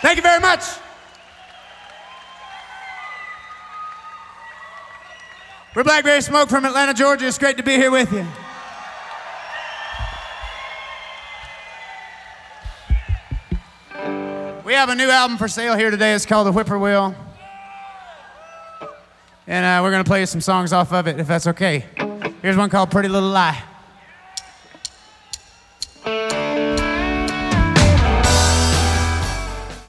Thank you very much. We're Blackberry Smoke from Atlanta, Georgia. It's great to be here with you. We have a new album for sale here today. It's called The Whippoorwill. And we're going to play you some songs off of it, if that's okay. Here's one called Pretty Little Lie.